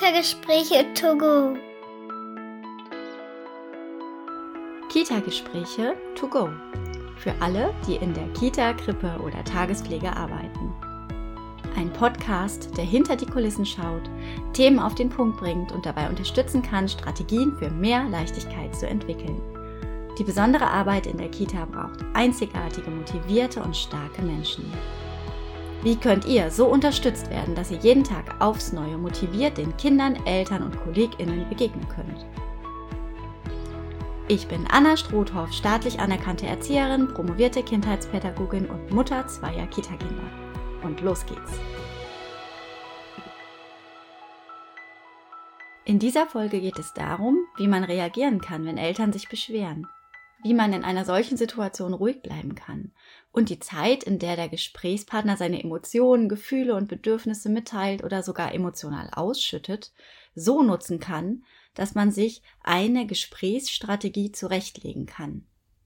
Kita-Gespräche to go. Kita-Gespräche to go. Für alle, die in der Kita, Krippe oder Tagespflege arbeiten. Ein Podcast, der hinter die Kulissen schaut, Themen auf den Punkt bringt und dabei unterstützen kann, Strategien für mehr Leichtigkeit zu entwickeln. Die besondere Arbeit in der Kita braucht einzigartige, motivierte und starke Menschen. Wie könnt ihr so unterstützt werden, dass ihr jeden Tag aufs Neue motiviert den Kindern, Eltern und KollegInnen begegnen könnt? Ich bin Anna Strothoff, staatlich anerkannte Erzieherin, promovierte Kindheitspädagogin und Mutter zweier Kita-Kinder. Und los geht's! In dieser Folge geht es darum, wie man reagieren kann, wenn Eltern sich beschweren, wie man in einer solchen Situation ruhig bleiben kann und die Zeit, in der der Gesprächspartner seine Emotionen, Gefühle und Bedürfnisse mitteilt oder sogar emotional ausschüttet, so nutzen kann, dass man sich eine Gesprächsstrategie zurechtlegen kann.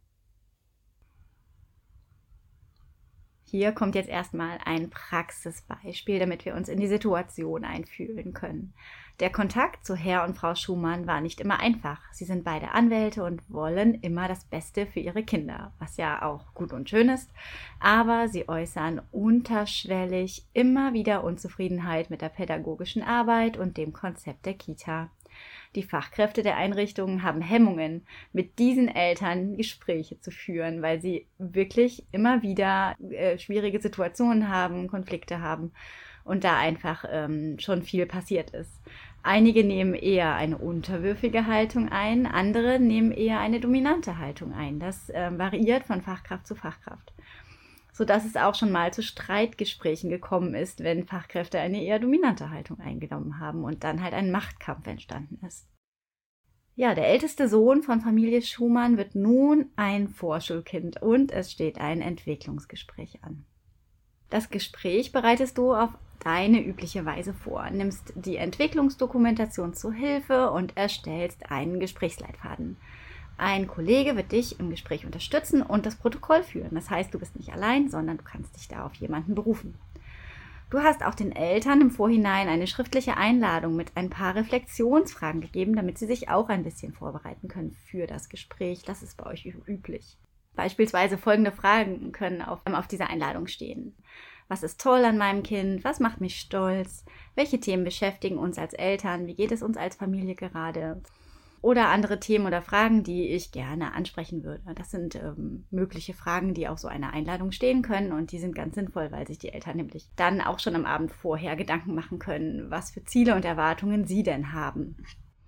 Hier kommt jetzt erstmal ein Praxisbeispiel, damit wir uns in die Situation einfühlen können. Der Kontakt zu Herr und Frau Schumann war nicht immer einfach. Sie sind beide Anwälte und wollen immer das Beste für ihre Kinder, was ja auch gut und schön ist. Aber sie äußern unterschwellig immer wieder Unzufriedenheit mit der pädagogischen Arbeit und dem Konzept der Kita. Die Fachkräfte der Einrichtungen haben Hemmungen, mit diesen Eltern Gespräche zu führen, weil sie wirklich immer wieder schwierige Situationen haben, Konflikte haben und da einfach schon viel passiert ist. Einige nehmen eher eine unterwürfige Haltung ein, andere nehmen eher eine dominante Haltung ein. Das variiert von Fachkraft zu Fachkraft, sodass es auch schon mal zu Streitgesprächen gekommen ist, wenn Fachkräfte eine eher dominante Haltung eingenommen haben und dann halt ein Machtkampf entstanden ist. Ja, der älteste Sohn von Familie Schumann wird nun ein Vorschulkind und es steht ein Entwicklungsgespräch an. Das Gespräch bereitest du auf deine übliche Weise vor, nimmst die Entwicklungsdokumentation zur Hilfe und erstellst einen Gesprächsleitfaden. Ein Kollege wird dich im Gespräch unterstützen und das Protokoll führen. Das heißt, du bist nicht allein, sondern du kannst dich da auf jemanden berufen. Du hast auch den Eltern im Vorhinein eine schriftliche Einladung mit ein paar Reflexionsfragen gegeben, damit sie sich auch ein bisschen vorbereiten können für das Gespräch. Das ist bei euch üblich. Beispielsweise folgende Fragen können auf dieser Einladung stehen. Was ist toll an meinem Kind? Was macht mich stolz? Welche Themen beschäftigen uns als Eltern? Wie geht es uns als Familie gerade? Oder andere Themen oder Fragen, die ich gerne ansprechen würde. Das sind mögliche Fragen, die auf so einer Einladung stehen können und die sind ganz sinnvoll, weil sich die Eltern nämlich dann auch schon am Abend vorher Gedanken machen können, was für Ziele und Erwartungen sie denn haben.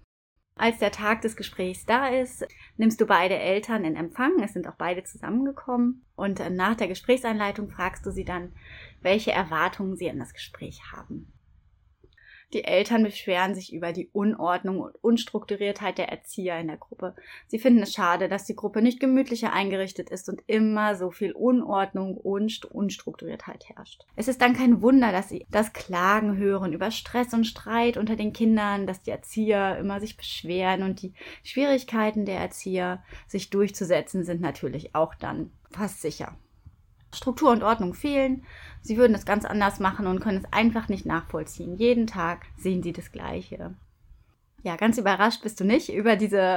Als der Tag des Gesprächs da ist, nimmst du beide Eltern in Empfang, es sind auch beide zusammengekommen und nach der Gesprächseinleitung fragst du sie dann, welche Erwartungen sie an das Gespräch haben. Die Eltern beschweren sich über die Unordnung und Unstrukturiertheit der Erzieher in der Gruppe. Sie finden es schade, dass die Gruppe nicht gemütlicher eingerichtet ist und immer so viel Unordnung und Unstrukturiertheit herrscht. Es ist dann kein Wunder, dass sie das Klagen hören über Stress und Streit unter den Kindern, dass die Erzieher immer sich beschweren und die Schwierigkeiten der Erzieher, sich durchzusetzen, sind natürlich auch dann fast sicher. Struktur und Ordnung fehlen. Sie würden es ganz anders machen und können es einfach nicht nachvollziehen. Jeden Tag sehen sie das Gleiche. Ja, ganz überrascht bist du nicht über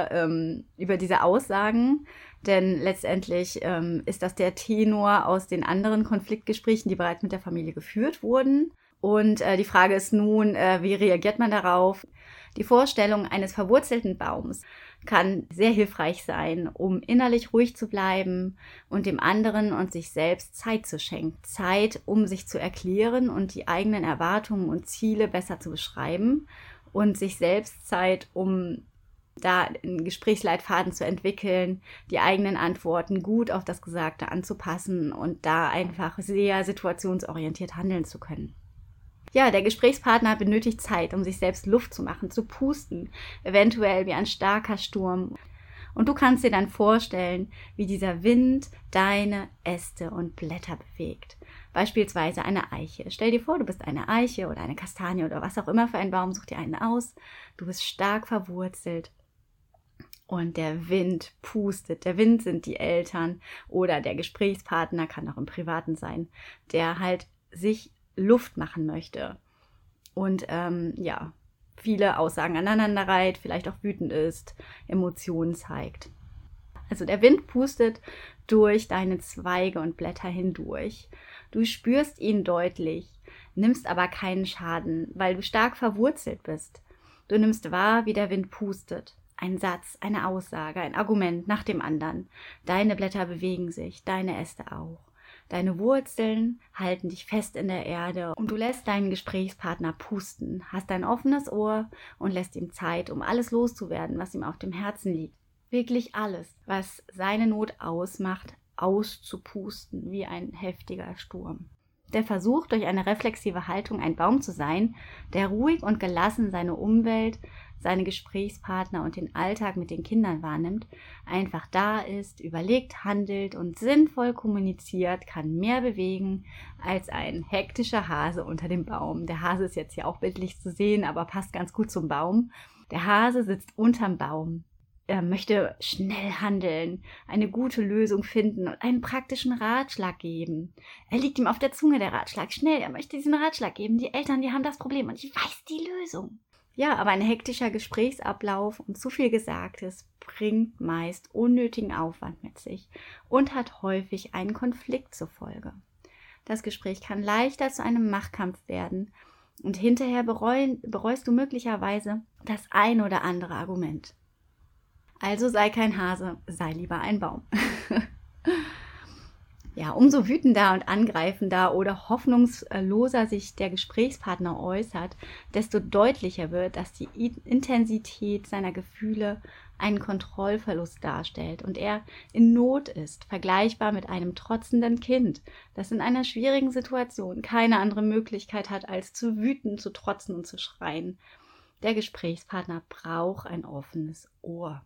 diese Aussagen, denn letztendlich ist das der Tenor aus den anderen Konfliktgesprächen, die bereits mit der Familie geführt wurden. Und die Frage ist nun, wie reagiert man darauf? Die Vorstellung eines verwurzelten Baums kann sehr hilfreich sein, um innerlich ruhig zu bleiben und dem anderen und sich selbst Zeit zu schenken. Zeit, um sich zu erklären und die eigenen Erwartungen und Ziele besser zu beschreiben und sich selbst Zeit, um da einen Gesprächsleitfaden zu entwickeln, die eigenen Antworten gut auf das Gesagte anzupassen und da einfach sehr situationsorientiert handeln zu können. Ja, der Gesprächspartner benötigt Zeit, um sich selbst Luft zu machen, zu pusten, eventuell wie ein starker Sturm. Und du kannst dir dann vorstellen, wie dieser Wind deine Äste und Blätter bewegt. Beispielsweise eine Eiche. Stell dir vor, du bist eine Eiche oder eine Kastanie oder was auch immer für ein Baum, such dir einen aus. Du bist stark verwurzelt und der Wind pustet. Der Wind sind die Eltern oder der Gesprächspartner, kann auch im Privaten sein, der halt sich Luft machen möchte und viele Aussagen aneinander reiht, vielleicht auch wütend ist, Emotionen zeigt. Also der Wind pustet durch deine Zweige und Blätter hindurch. Du spürst ihn deutlich, nimmst aber keinen Schaden, weil du stark verwurzelt bist. Du nimmst wahr, wie der Wind pustet. Ein Satz, eine Aussage, ein Argument nach dem anderen. Deine Blätter bewegen sich, deine Äste auch. Deine Wurzeln halten dich fest in der Erde und du lässt deinen Gesprächspartner pusten, hast ein offenes Ohr und lässt ihm Zeit, um alles loszuwerden, was ihm auf dem Herzen liegt. Wirklich alles, was seine Not ausmacht, auszupusten wie ein heftiger Sturm. Der Versuch, durch eine reflexive Haltung ein Baum zu sein, der ruhig und gelassen seine Umwelt, seine Gesprächspartner und den Alltag mit den Kindern wahrnimmt, einfach da ist, überlegt, handelt und sinnvoll kommuniziert, kann mehr bewegen als ein hektischer Hase unter dem Baum. Der Hase ist jetzt hier auch bildlich zu sehen, aber passt ganz gut zum Baum. Der Hase sitzt unterm Baum. Er möchte schnell handeln, eine gute Lösung finden und einen praktischen Ratschlag geben. Er liegt ihm auf der Zunge, der Ratschlag. Schnell, er möchte diesen Ratschlag geben. Die Eltern, die haben das Problem und ich weiß die Lösung. Ja, aber ein hektischer Gesprächsablauf und zu viel Gesagtes bringt meist unnötigen Aufwand mit sich und hat häufig einen Konflikt zur Folge. Das Gespräch kann leichter zu einem Machtkampf werden und hinterher bereust du möglicherweise das ein oder andere Argument. Also sei kein Hase, sei lieber ein Baum. Ja, umso wütender und angreifender oder hoffnungsloser sich der Gesprächspartner äußert, desto deutlicher wird, dass die Intensität seiner Gefühle einen Kontrollverlust darstellt und er in Not ist, vergleichbar mit einem trotzenden Kind, das in einer schwierigen Situation keine andere Möglichkeit hat, als zu wüten, zu trotzen und zu schreien. Der Gesprächspartner braucht ein offenes Ohr.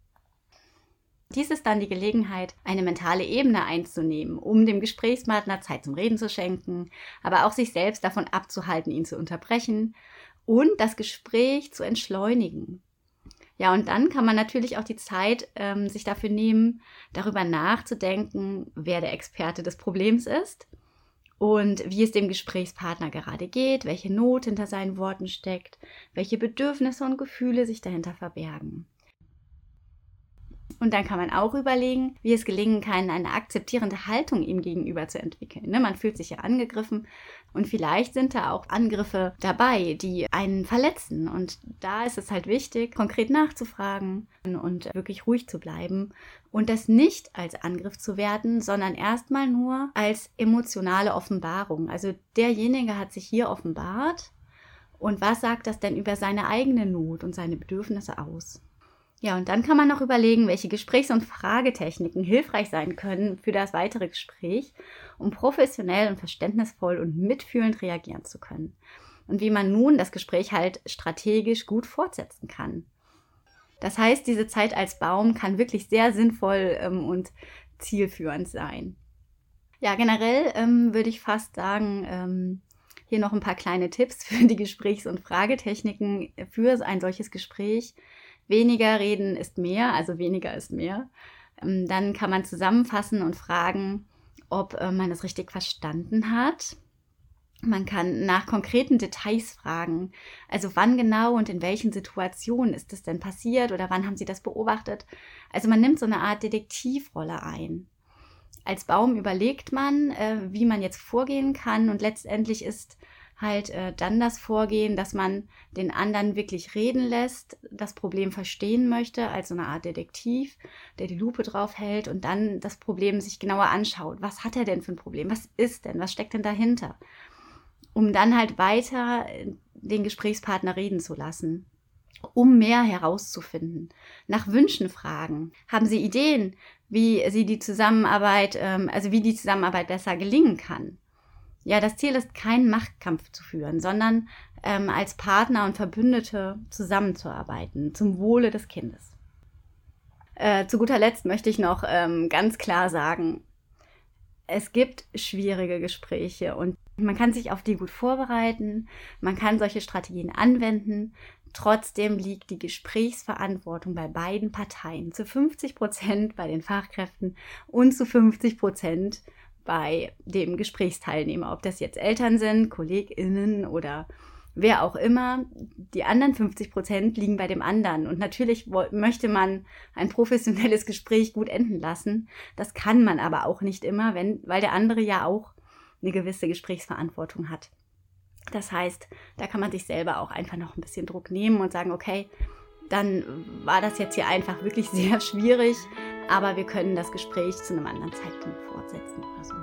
Dies ist dann die Gelegenheit, eine mentale Ebene einzunehmen, um dem Gesprächspartner Zeit zum Reden zu schenken, aber auch sich selbst davon abzuhalten, ihn zu unterbrechen und das Gespräch zu entschleunigen. Ja, und dann kann man natürlich auch die Zeit sich dafür nehmen, darüber nachzudenken, wer der Experte des Problems ist und wie es dem Gesprächspartner gerade geht, welche Not hinter seinen Worten steckt, welche Bedürfnisse und Gefühle sich dahinter verbergen. Und dann kann man auch überlegen, wie es gelingen kann, eine akzeptierende Haltung ihm gegenüber zu entwickeln. Man fühlt sich ja angegriffen und vielleicht sind da auch Angriffe dabei, die einen verletzen. Und da ist es halt wichtig, konkret nachzufragen und wirklich ruhig zu bleiben und das nicht als Angriff zu werten, sondern erstmal nur als emotionale Offenbarung. Also derjenige hat sich hier offenbart und was sagt das denn über seine eigene Not und seine Bedürfnisse aus? Ja, und dann kann man noch überlegen, welche Gesprächs- und Fragetechniken hilfreich sein können für das weitere Gespräch, um professionell und verständnisvoll und mitfühlend reagieren zu können. Und wie man nun das Gespräch halt strategisch gut fortsetzen kann. Das heißt, diese Zeit als Baum kann wirklich sehr sinnvoll und zielführend sein. Ja, generell würde ich fast sagen, hier noch ein paar kleine Tipps für die Gesprächs- und Fragetechniken für ein solches Gespräch. Weniger reden ist mehr, also weniger ist mehr. Dann kann man zusammenfassen und fragen, ob man es richtig verstanden hat. Man kann nach konkreten Details fragen, also wann genau und in welchen Situationen ist es denn passiert oder wann haben Sie das beobachtet. Also man nimmt so eine Art Detektivrolle ein. Als Baum überlegt man, wie man jetzt vorgehen kann und letztendlich ist halt dann das Vorgehen, dass man den anderen wirklich reden lässt, das Problem verstehen möchte, als so eine Art Detektiv, der die Lupe drauf hält und dann das Problem sich genauer anschaut. Was hat er denn für ein Problem? Was ist denn? Was steckt denn dahinter? Um dann halt weiter den Gesprächspartner reden zu lassen, um mehr herauszufinden. Nach Wünschen fragen. Haben Sie Ideen, wie die Zusammenarbeit besser gelingen kann? Ja, das Ziel ist, keinen Machtkampf zu führen, sondern als Partner und Verbündete zusammenzuarbeiten, zum Wohle des Kindes. Zu guter Letzt möchte ich noch ganz klar sagen, es gibt schwierige Gespräche und man kann sich auf die gut vorbereiten, man kann solche Strategien anwenden. Trotzdem liegt die Gesprächsverantwortung bei beiden Parteien zu 50% bei den Fachkräften und zu 50% bei dem Gesprächsteilnehmer, ob das jetzt Eltern sind, KollegInnen oder wer auch immer, die anderen 50% liegen bei dem anderen. Und natürlich möchte man ein professionelles Gespräch gut enden lassen. Das kann man aber auch nicht immer, weil der andere ja auch eine gewisse Gesprächsverantwortung hat. Das heißt, da kann man sich selber auch einfach noch ein bisschen Druck nehmen und sagen, okay, dann war das jetzt hier einfach wirklich sehr schwierig, aber wir können das Gespräch zu einem anderen Zeitpunkt fortsetzen oder so.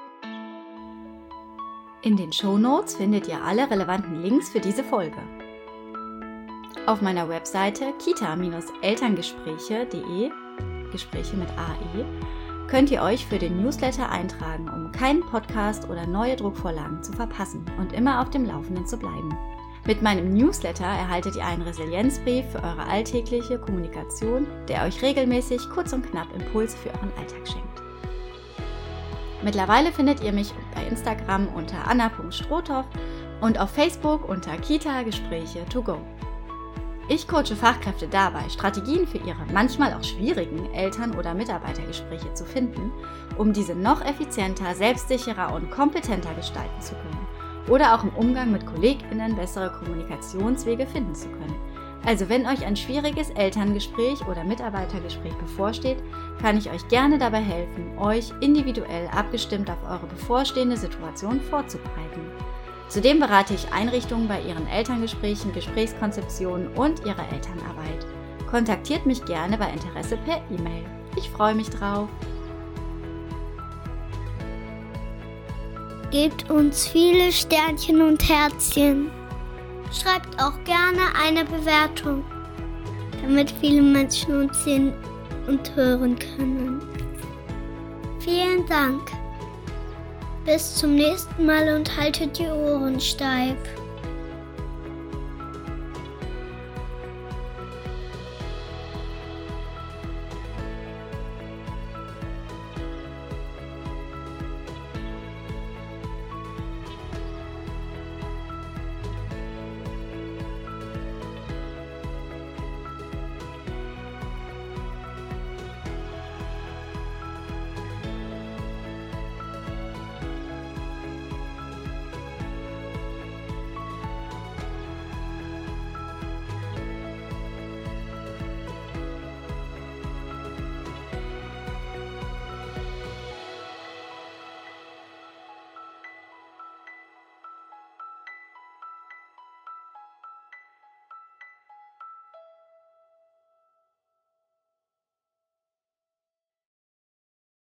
In den Shownotes findet ihr alle relevanten Links für diese Folge. Auf meiner Webseite kita-elterngespräche.de, Gespräche mit AE, könnt ihr euch für den Newsletter eintragen, um keinen Podcast oder neue Druckvorlagen zu verpassen und immer auf dem Laufenden zu bleiben. Mit meinem Newsletter erhaltet ihr einen Resilienzbrief für eure alltägliche Kommunikation, der euch regelmäßig kurz und knapp Impulse für euren Alltag schenkt. Mittlerweile findet ihr mich bei Instagram unter anna.strothoff und auf Facebook unter Kita-Gespräche to go. Ich coache Fachkräfte dabei, Strategien für ihre manchmal auch schwierigen Eltern- oder Mitarbeitergespräche zu finden, um diese noch effizienter, selbstsicherer und kompetenter gestalten zu können oder auch im Umgang mit KollegInnen bessere Kommunikationswege finden zu können. Also wenn euch ein schwieriges Elterngespräch oder Mitarbeitergespräch bevorsteht, kann ich euch gerne dabei helfen, euch individuell abgestimmt auf eure bevorstehende Situation vorzubereiten. Zudem berate ich Einrichtungen bei ihren Elterngesprächen, Gesprächskonzeptionen und ihrer Elternarbeit. Kontaktiert mich gerne bei Interesse per E-Mail. Ich freue mich drauf. Gebt uns viele Sternchen und Herzchen. Schreibt auch gerne eine Bewertung, damit viele Menschen uns sehen und hören können. Vielen Dank. Bis zum nächsten Mal und haltet die Ohren steif.